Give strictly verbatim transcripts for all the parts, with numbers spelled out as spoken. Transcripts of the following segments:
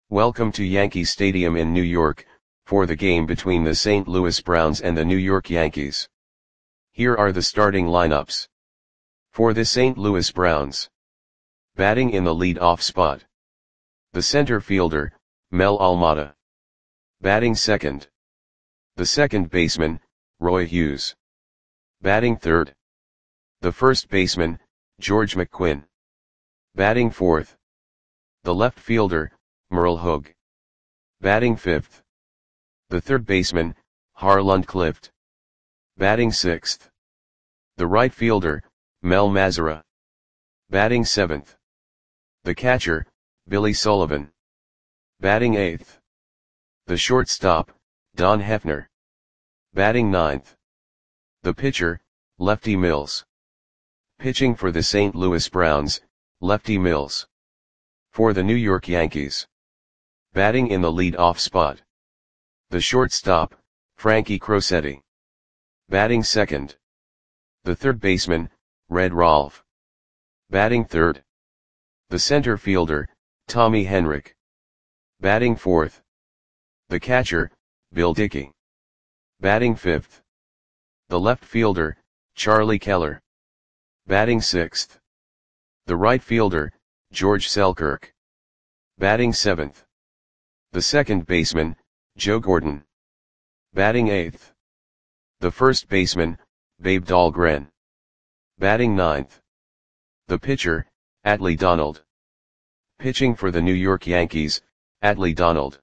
Welcome to Yankee Stadium in New York, for the game between the Saint Louis Browns and the New York Yankees. Here are the starting lineups. For the Saint Louis Browns. Batting in the lead-off spot. The center fielder, Mel Almada. Batting second. The second baseman, Roy Hughes. Batting third. The first baseman, George McQuinn. Batting fourth. The left fielder, Merle Hogue. Batting fifth. The third baseman, Harland Clift. Batting sixth. The right fielder, Mel Mazara. Batting seventh. The catcher, Billy Sullivan. Batting eighth. The shortstop, Don Hefner. Batting ninth. The pitcher, Lefty Mills. Pitching for the Saint Louis Browns, Lefty Mills. For the New York Yankees. Batting in the lead-off spot. The shortstop, Frankie Crosetti. Batting second. The third baseman, Red Rolfe. Batting third. The center fielder, Tommy Henrich. Batting fourth. The catcher, Bill Dickey. Batting fifth. The left fielder, Charlie Keller. Batting sixth. The right fielder, George Selkirk. Batting seventh. The second baseman, Joe Gordon. Batting eighth. The first baseman, Babe Dahlgren. Batting ninth. The pitcher, Atlee Donald. Pitching for the New York Yankees, Atlee Donald.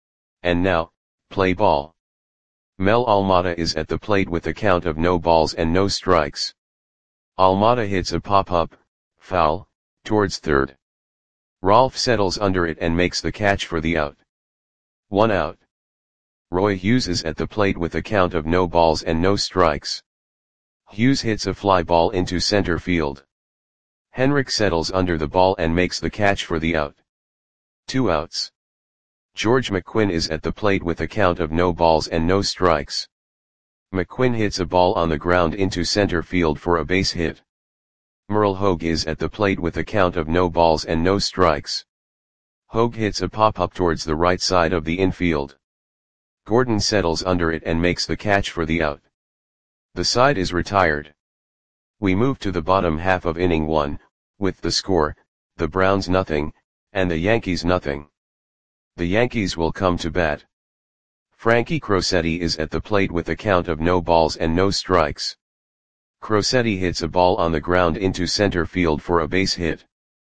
And now, play ball. Mel Almada is at the plate with a count of no balls and no strikes. Almada hits a pop-up, foul, towards third. Rolfe settles under it and makes the catch for the out. One out. Roy Hughes is at the plate with a count of no balls and no strikes. Hughes hits a fly ball into center field. Henrich settles under the ball and makes the catch for the out. Two outs. George McQuinn is at the plate with a count of no balls and no strikes. McQuinn hits a ball on the ground into center field for a base hit. Merle Hogue is at the plate with a count of no balls and no strikes. Hogue hits a pop-up towards the right side of the infield. Gordon settles under it and makes the catch for the out. The side is retired. We move to the bottom half of inning one, with the score, the Browns nothing, and the Yankees nothing. The Yankees will come to bat. Frankie Crosetti is at the plate with a count of no balls and no strikes. Crosetti hits a ball on the ground into center field for a base hit.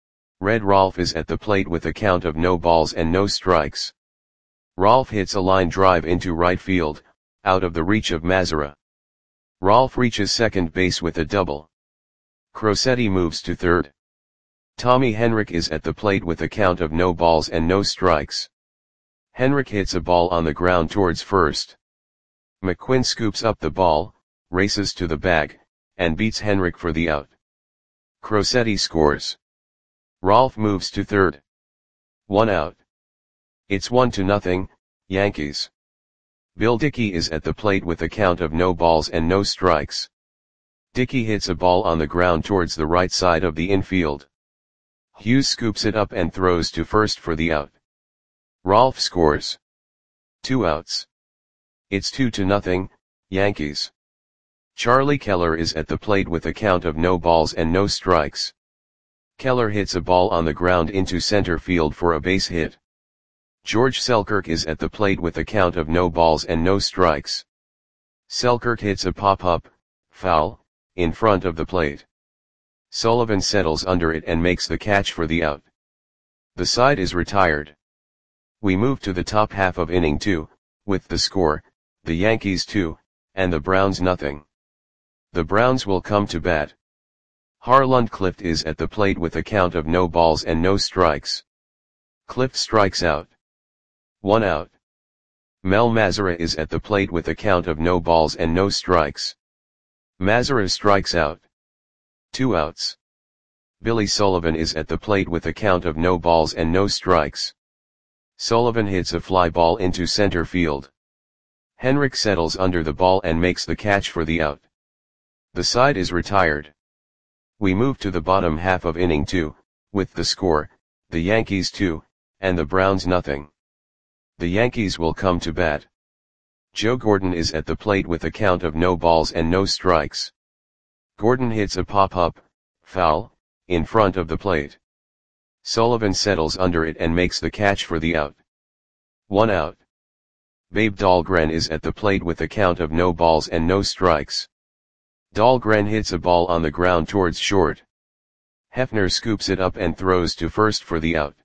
Red Rolfe is at the plate with a count of no balls and no strikes. Rolfe hits a line drive into right field, out of the reach of Mazara. Rolfe reaches second base with a double. Crosetti moves to third. Tommy Henrich is at the plate with a count of no balls and no strikes. Henrich hits a ball on the ground towards first. McQuinn scoops up the ball, races to the bag, and beats Henrich for the out. Crosetti scores. Rolfe moves to third. One out. It's one to nothing, Yankees. Bill Dickey is at the plate with a count of no balls and no strikes. Dickey hits a ball on the ground towards the right side of the infield. Hughes scoops it up and throws to first for the out. Rolfe scores. Two outs. It's two to nothing, Yankees. Charlie Keller is at the plate with a count of no balls and no strikes. Keller hits a ball on the ground into center field for a base hit. George Selkirk is at the plate with a count of no balls and no strikes. Selkirk hits a pop-up, foul, in front of the plate. Sullivan settles under it and makes the catch for the out. The side is retired. We move to the top half of inning two, with the score, the Yankees two, and the Browns nothing. The Browns will come to bat. Harland Clift is at the plate with a count of no balls and no strikes. Clift strikes out. One out. Mel Mazara is at the plate with a count of no balls and no strikes. Mazara strikes out. Two outs. Billy Sullivan is at the plate with a count of no balls and no strikes. Sullivan hits a fly ball into center field. Henrich settles under the ball and makes the catch for the out. The side is retired. We move to the bottom half of inning two, with the score, the Yankees two, and the Browns nothing. The Yankees will come to bat. Joe Gordon is at the plate with a count of no balls and no strikes. Gordon hits a pop-up, foul, in front of the plate. Sullivan settles under it and makes the catch for the out. One out. Babe Dahlgren is at the plate with a count of no balls and no strikes. Dahlgren hits a ball on the ground towards short. Hefner scoops it up and throws to first for the out.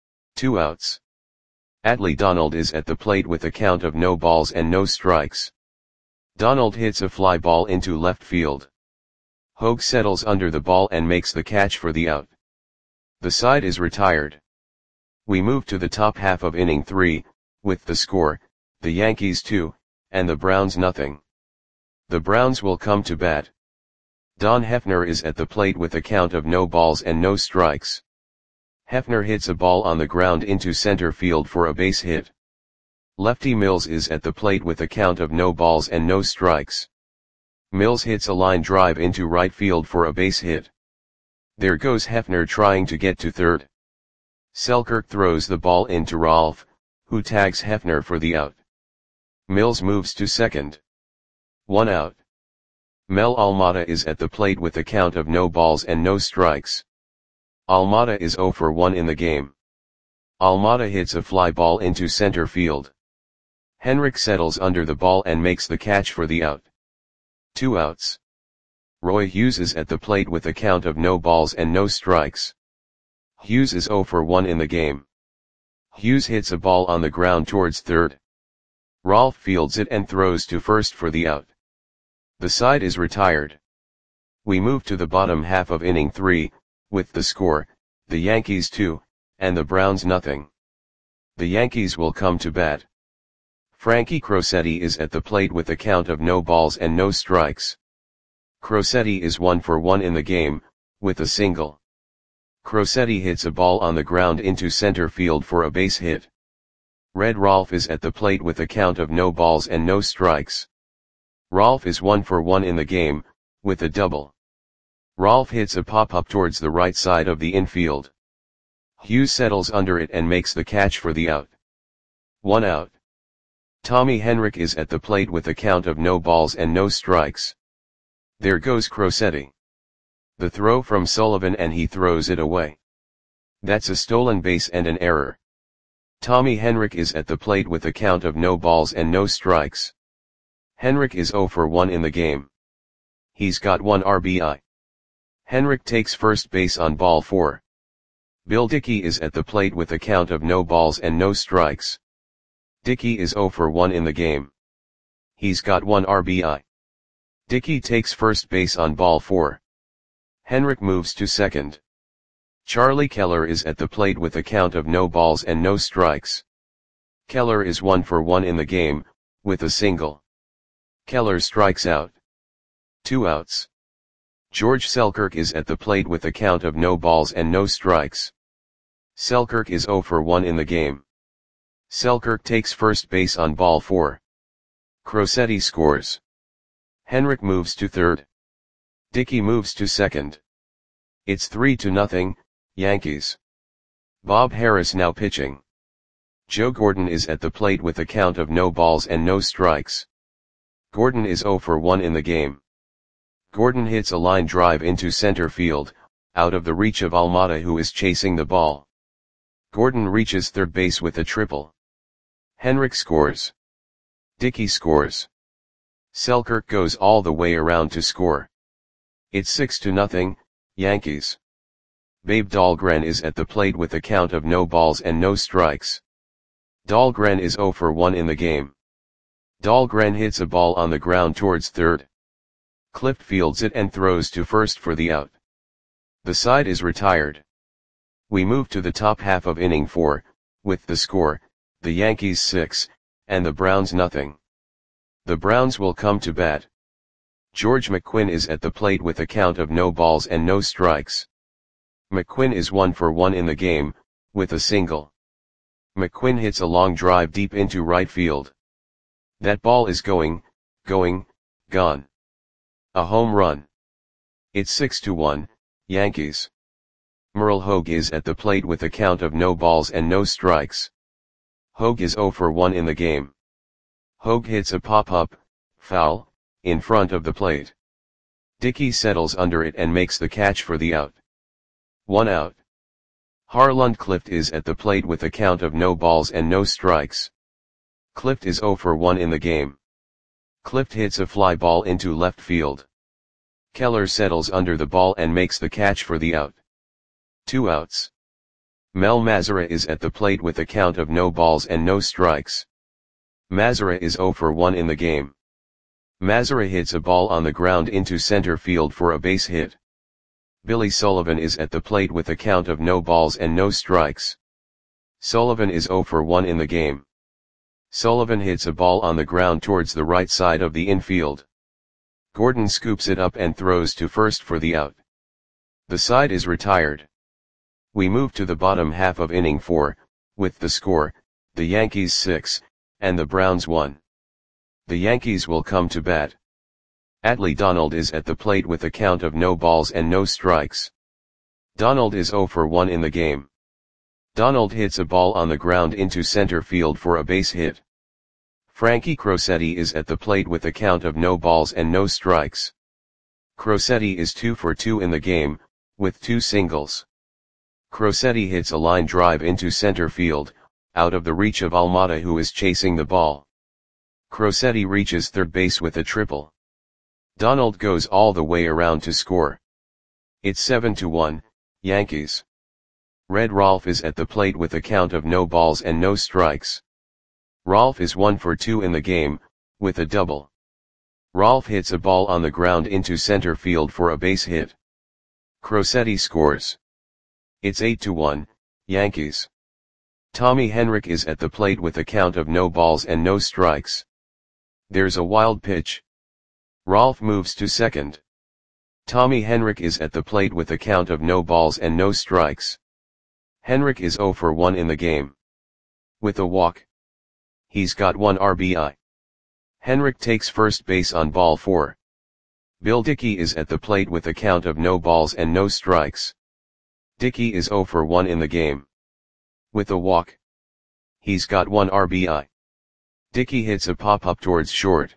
Two outs. Atlee Donald is at the plate with a count of no balls and no strikes. Donald hits a fly ball into left field. Hogue settles under the ball and makes the catch for the out. The side is retired. We move to the top half of inning three, with the score, the Yankees two, and the Browns nothing. The Browns will come to bat. Don Hefner is at the plate with a count of no balls and no strikes. Hefner hits a ball on the ground into center field for a base hit. Lefty Mills is at the plate with a count of no balls and no strikes. Mills hits a line drive into right field for a base hit. There goes Hefner trying to get to third. Selkirk throws the ball into Rolfe, who tags Hefner for the out. Mills moves to second. One out. Mel Almada is at the plate with a count of no balls and no strikes. Almada is oh for one in the game. Almada hits a fly ball into center field. Henrik settles under the ball and makes the catch for the out. Two outs. Roy Hughes is at the plate with a count of no balls and no strikes. Hughes is oh for one in the game. Hughes hits a ball on the ground towards third. Rolfe fields it and throws to first for the out. The side is retired. We move to the bottom half of inning three, with the score, the Yankees two, and the Browns nothing. The Yankees will come to bat. Frankie Crosetti is at the plate with a count of no balls and no strikes. Crosetti is one for one in the game, with a single. Crosetti hits a ball on the ground into center field for a base hit. Red Rolfe is at the plate with a count of no balls and no strikes. Rolfe is one for one in the game, with a double. Rolfe hits a pop-up towards the right side of the infield. Hughes settles under it and makes the catch for the out. One out. Tommy Henrik is at the plate with a count of no balls and no strikes. There goes Crosetti. The throw from Sullivan and he throws it away. That's a stolen base and an error. Tommy Henrik is at the plate with a count of no balls and no strikes. Henrik is oh for one in the game. He's got one R B I. Henrik takes first base on ball four. Bill Dickey is at the plate with a count of no balls and no strikes. Dickey is oh for one in the game. He's got one R B I. Dickey takes first base on ball four. Henrik moves to second. Charlie Keller is at the plate with a count of no balls and no strikes. Keller is one for one in the game, with a single. Keller strikes out. Two outs. George Selkirk is at the plate with a count of no balls and no strikes. Selkirk is oh for one in the game. Selkirk takes first base on ball four. Crosetti scores. Henrik moves to third. Dickey moves to second. It's three to nothing, Yankees. Bob Harris now pitching. Joe Gordon is at the plate with a count of no balls and no strikes. Gordon is oh for one in the game. Gordon hits a line drive into center field, out of the reach of Almada who is chasing the ball. Gordon reaches third base with a triple. Henrik scores. Dickey scores. Selkirk goes all the way around to score. It's six to nothing, Yankees. Babe Dahlgren is at the plate with a count of no balls and no strikes. Dahlgren is oh for one in the game. Dahlgren hits a ball on the ground towards third. Clift fields it and throws to first for the out. The side is retired. We move to the top half of inning four, with the score, the Yankees six, and the Browns nothing. The Browns will come to bat. George McQuinn is at the plate with a count of no balls and no strikes. McQuinn is one for one in the game, with a single. McQuinn hits a long drive deep into right field. That ball is going, going, gone. A home run. It's six to one, Yankees. Merle Hogue is at the plate with a count of no balls and no strikes. Hogue is zero for one in the game. Hogue hits a pop-up, foul, in front of the plate. Dickey settles under it and makes the catch for the out. One out. Harland Clift is at the plate with a count of no balls and no strikes. Clift is zero for one in the game. Clift hits a fly ball into left field. Keller settles under the ball and makes the catch for the out. Two outs. Mel Mazara is at the plate with a count of no balls and no strikes. Mazara is zero for one in the game. Mazara hits a ball on the ground into center field for a base hit. Billy Sullivan is at the plate with a count of no balls and no strikes. Sullivan is zero for one in the game. Sullivan hits a ball on the ground towards the right side of the infield. Gordon scoops it up and throws to first for the out. The side is retired. We move to the bottom half of inning four, with the score, the Yankees six, and the Browns one. The Yankees will come to bat. Atlee Donald is at the plate with a count of no balls and no strikes. Donald is zero for one in the game. Donald hits a ball on the ground into center field for a base hit. Frankie Crosetti is at the plate with a count of no balls and no strikes. Crosetti is two for two in the game, with two singles. Crosetti hits a line drive into center field, out of the reach of Almada, who is chasing the ball. Crosetti reaches third base with a triple. Donald goes all the way around to score. It's seven to one, Yankees. Red Rolfe is at the plate with a count of no balls and no strikes. Rolfe is one for two in the game, with a double. Rolfe hits a ball on the ground into center field for a base hit. Crosetti scores. It's eight to one, Yankees. Tommy Henrich is at the plate with a count of no balls and no strikes. There's a wild pitch. Rolfe moves to second. Tommy Henrich is at the plate with a count of no balls and no strikes. Henrich is zero for one in the game. With a walk. He's got one R B I. Henrich takes first base on ball four. Bill Dickey is at the plate with a count of no balls and no strikes. Dickey is zero for one in the game. With a walk. He's got one R B I. Dickey hits a pop-up towards short.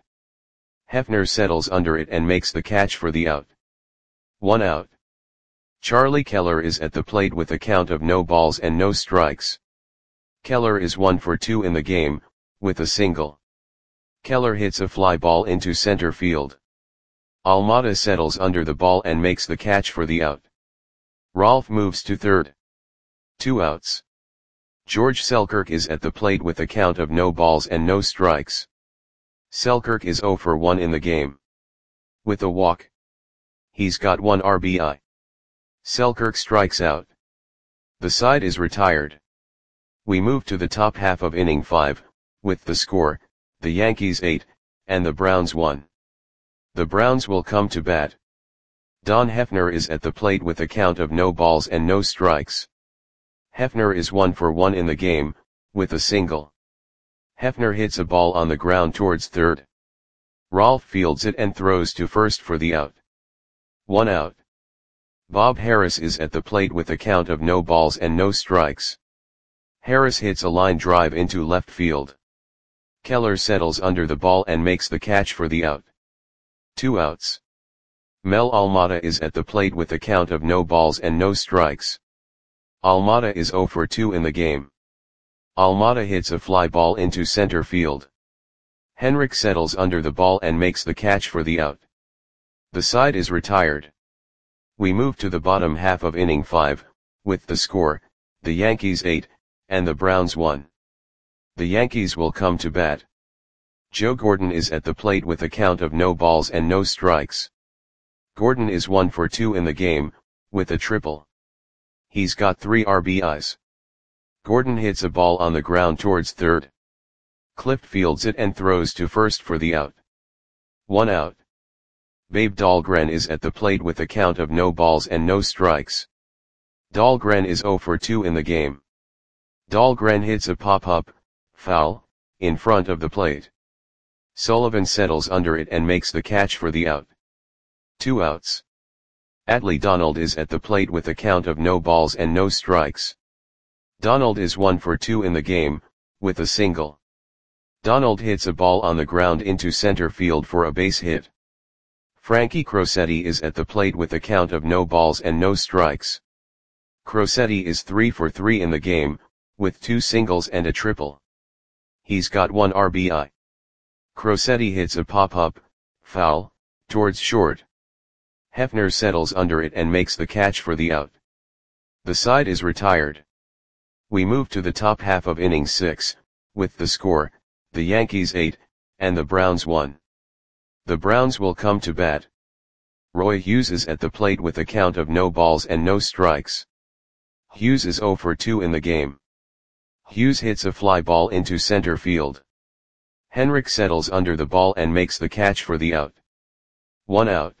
Hefner settles under it and makes the catch for the out. One out. Charlie Keller is at the plate with a count of no balls and no strikes. Keller is one for two in the game, with a single. Keller hits a fly ball into center field. Almada settles under the ball and makes the catch for the out. Rolfe moves to third. Two outs. George Selkirk is at the plate with a count of no balls and no strikes. Selkirk is zero for one in the game. With a walk. He's got one R B I. Selkirk strikes out. The side is retired. We move to the top half of inning five, with the score, the Yankees eight, and the Browns one. The Browns will come to bat. Don Hefner is at the plate with a count of no balls and no strikes. Hefner is one for one in the game, with a single. Hefner hits a ball on the ground towards third. Rolfe fields it and throws to first for the out. One out. Bob Harris is at the plate with a count of no balls and no strikes. Harris hits a line drive into left field. Keller settles under the ball and makes the catch for the out. Two outs. Mel Almada is at the plate with a count of no balls and no strikes. Almada is zero for two in the game. Almada hits a fly ball into center field. Henrich settles under the ball and makes the catch for the out. The side is retired. We move to the bottom half of inning five, with the score, the Yankees eight, and the Browns one. The Yankees will come to bat. Joe Gordon is at the plate with a count of no balls and no strikes. Gordon is one for two in the game, with a triple. He's got three R B Is. Gordon hits a ball on the ground towards third. Clift fields it and throws to first for the out. One out. Babe Dahlgren is at the plate with a count of no balls and no strikes. Dahlgren is zero for two in the game. Dahlgren hits a pop-up, foul, in front of the plate. Sullivan settles under it and makes the catch for the out. Two outs. Atlee Donald is at the plate with a count of no balls and no strikes. Donald is one for two in the game, with a single. Donald hits a ball on the ground into center field for a base hit. Frankie Crosetti is at the plate with a count of no balls and no strikes. Crosetti is three for three in the game, with two singles and a triple. He's got one R B I. Crosetti hits a pop-up, foul, towards short. Hefner settles under it and makes the catch for the out. The side is retired. We move to the top half of inning six, with the score, the Yankees eight, and the Browns one. The Browns will come to bat. Roy Hughes is at the plate with a count of no balls and no strikes. Hughes is zero for two in the game. Hughes hits a fly ball into center field. Henrik settles under the ball and makes the catch for the out. One out.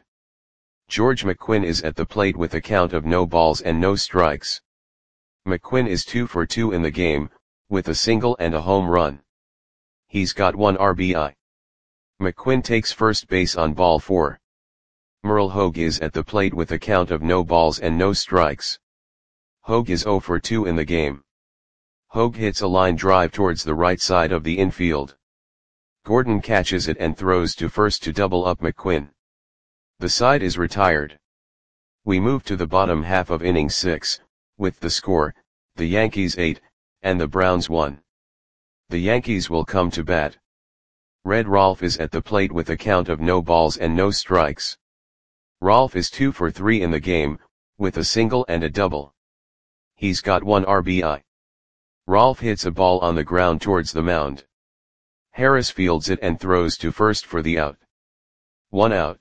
George McQuinn is at the plate with a count of no balls and no strikes. McQuinn is two for two in the game, with a single and a home run. He's got one R B I. McQuinn takes first base on ball four. Merle Hogue is at the plate with a count of no balls and no strikes. Hogue is zero for two in the game. Hogue hits a line drive towards the right side of the infield. Gordon catches it and throws to first to double up McQuinn. The side is retired. We move to the bottom half of inning six, with the score, the Yankees eight, and the Browns one. The Yankees will come to bat. Red Rolfe is at the plate with a count of no balls and no strikes. Rolfe is two for three in the game, with a single and a double. He's got one R B I. Rolfe hits a ball on the ground towards the mound. Harris fields it and throws to first for the out. One out.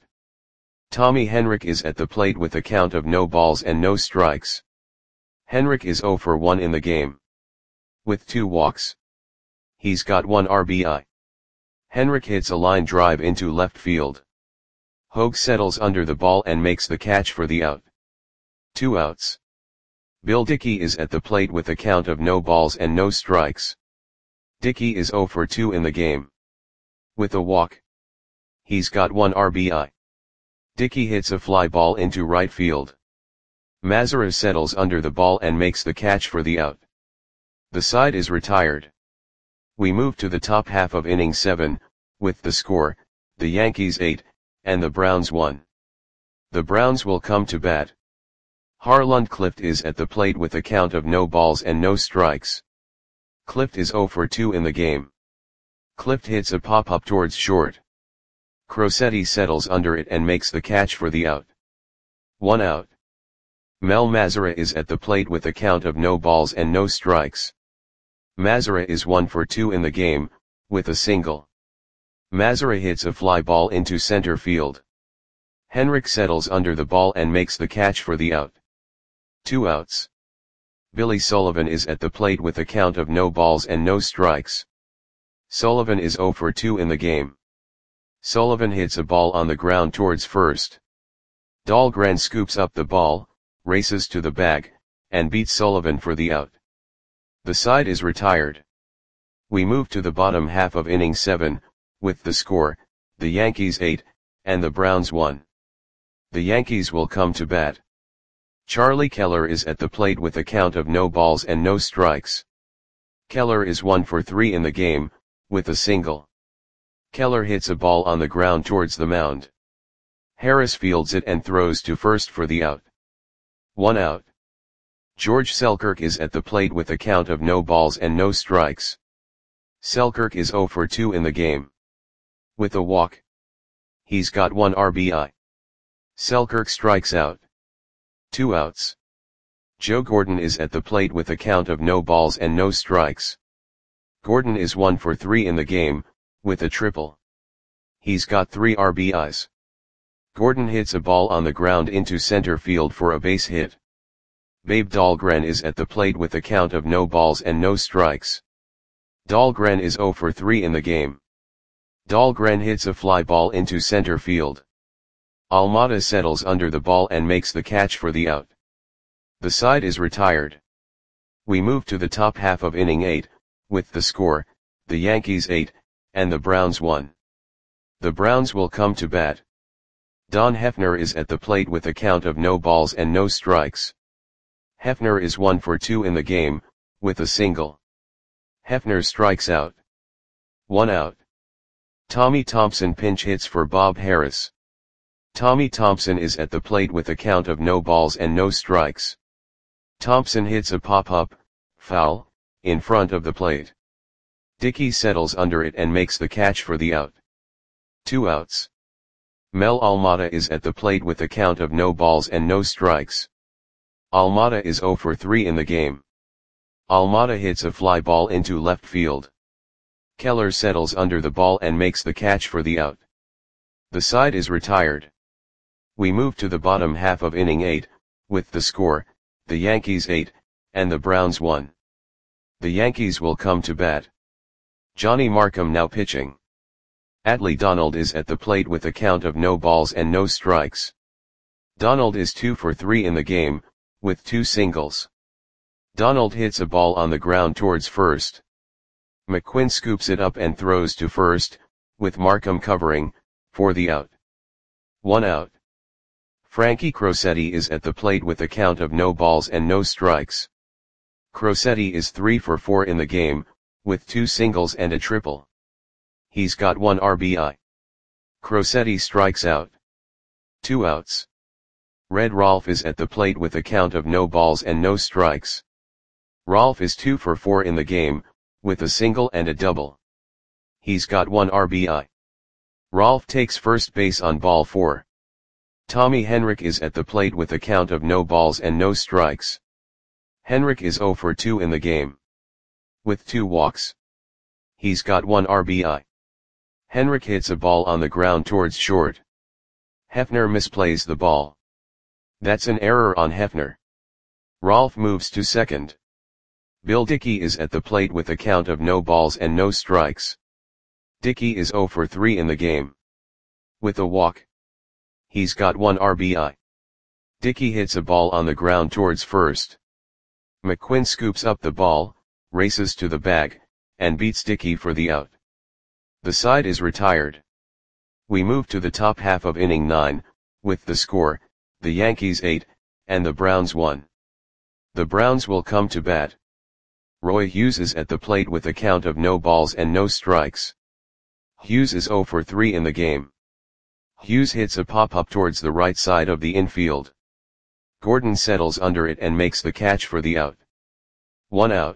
Tommy Henrich is at the plate with a count of no balls and no strikes. Henrich is zero for one in the game. With two walks. He's got one R B I. Henrich hits a line drive into left field. Hogue settles under the ball and makes the catch for the out. Two outs. Bill Dickey is at the plate with a count of no balls and no strikes. Dickey is zero for two in the game. With a walk. He's got one R B I. Dickey hits a fly ball into right field. Mazara settles under the ball and makes the catch for the out. The side is retired. We move to the top half of inning seven, with the score, the Yankees eight, and the Browns one. The Browns will come to bat. Harland Clift is at the plate with a count of no balls and no strikes. Clift is zero for two in the game. Clift hits a pop-up towards short. Crosetti settles under it and makes the catch for the out. One out. Mel Mazara is at the plate with a count of no balls and no strikes. Mazara is one for two in the game, with a single. Mazara hits a fly ball into center field. Henrich settles under the ball and makes the catch for the out. Two outs. Billy Sullivan is at the plate with a count of no balls and no strikes. Sullivan is zero for two in the game. Sullivan hits a ball on the ground towards first. Dahlgren scoops up the ball, races to the bag, and beats Sullivan for the out. The side is retired. We move to the bottom half of inning seven, with the score, the Yankees eight, and the Browns one. The Yankees will come to bat. Charlie Keller is at the plate with a count of no balls and no strikes. Keller is one for three in the game, with a single. Keller hits a ball on the ground towards the mound. Harris fields it and throws to first for the out. One out. George Selkirk is at the plate with a count of no balls and no strikes. Selkirk is zero for two in the game. With a walk. He's got one R B I. Selkirk strikes out. Two outs. Joe Gordon is at the plate with a count of no balls and no strikes. Gordon is one for three in the game, with a triple. He's got three R B Is. Gordon hits a ball on the ground into center field for a base hit. Babe Dahlgren is at the plate with a count of no balls and no strikes. Dahlgren is zero for three in the game. Dahlgren hits a fly ball into center field. Almada settles under the ball and makes the catch for the out. The side is retired. We move to the top half of inning eight, with the score, the Yankees eight, and the Browns one. The Browns will come to bat. Don Hefner is at the plate with a count of no balls and no strikes. Hefner is one for two in the game, with a single. Hefner strikes out. One out. Tommy Thompson pinch hits for Bob Harris. Tommy Thompson is at the plate with a count of no balls and no strikes. Thompson hits a pop-up, foul, in front of the plate. Dickey settles under it and makes the catch for the out. Two outs. Mel Almada is at the plate with a count of no balls and no strikes. Almada is zero for three in the game. Almada hits a fly ball into left field. Keller settles under the ball and makes the catch for the out. The side is retired. We move to the bottom half of inning eight, with the score, the Yankees eight, and the Browns one. The Yankees will come to bat. Johnny Markham now pitching. Atlee Donald is at the plate with a count of no balls and no strikes. Donald is two for three in the game, with two singles. Donald hits a ball on the ground towards first. McQuinn scoops it up and throws to first, with Markham covering, for the out. One out. Frankie Crosetti is at the plate with a count of no balls and no strikes. Crosetti is three for four in the game, with two singles and a triple. He's got one R B I. Crosetti strikes out. Two outs. Red Rolfe is at the plate with a count of no balls and no strikes. Rolfe is two for four in the game, with a single and a double. He's got one R B I. Rolfe takes first base on ball four. Tommy Henrich is at the plate with a count of no balls and no strikes. Henrich is zero for two in the game, with two walks. He's got one R B I. Henrich hits a ball on the ground towards short. Hefner misplays the ball. That's an error on Hefner. Rolfe moves to second. Bill Dickey is at the plate with a count of no balls and no strikes. Dickey is zero for three in the game, with a walk. He's got one R B I. Dickey hits a ball on the ground towards first. McQuinn scoops up the ball, races to the bag, and beats Dickey for the out. The side is retired. We move to the top half of inning nine, with the score, the Yankees eight, and the Browns one. The Browns will come to bat. Roy Hughes is at the plate with a count of no balls and no strikes. Hughes is zero for three in the game. Hughes hits a pop-up towards the right side of the infield. Gordon settles under it and makes the catch for the out. One out.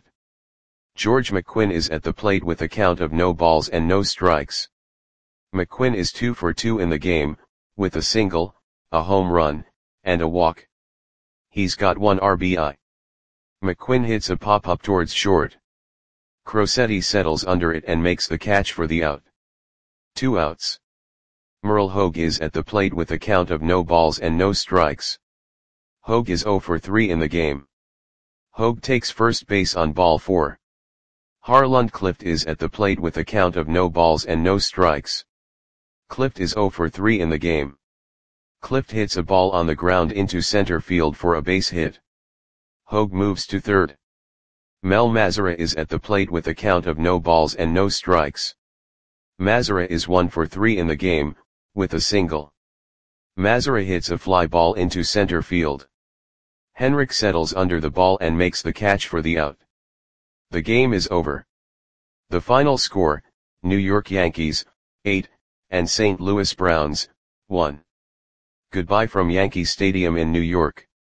George McQuinn is at the plate with a count of no balls and no strikes. McQuinn is two for two in the game, with a single, a home run, and a walk. He's got one R B I. McQuinn hits a pop-up towards short. Crosetti settles under it and makes the catch for the out. Two outs. Merle Hogue is at the plate with a count of no balls and no strikes. Hogue is zero for three in the game. Hogue takes first base on ball four. Harland Clift is at the plate with a count of no balls and no strikes. Clift is zero for three in the game. Clift hits a ball on the ground into center field for a base hit. Hogue moves to third. Mel Mazara is at the plate with a count of no balls and no strikes. Mazara is one for three in the game, with a single. Mazara hits a fly ball into center field. Henrich settles under the ball and makes the catch for the out. The game is over. The final score, New York Yankees, eight, and Saint Louis Browns, one. Goodbye from Yankee Stadium in New York.